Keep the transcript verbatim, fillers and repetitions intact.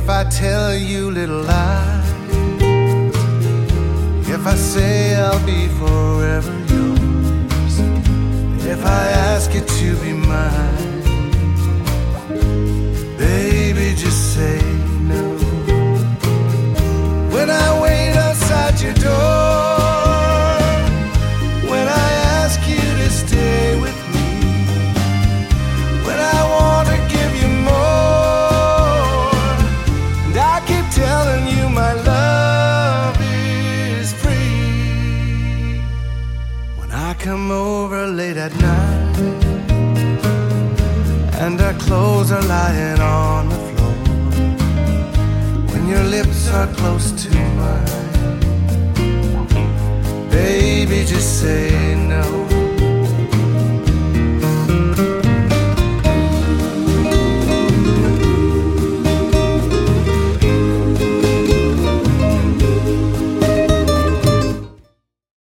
if I tell you little lies, if I say I'll be forever yours, if I ask you to be mine, baby, just say no. When I wait outside your door, when I ask you to stay with me, when I want to give you more, and I keep telling you my love is free. When I come over late at night and our clothes are lying on the floor, when your lips are close to mine, baby, just say no.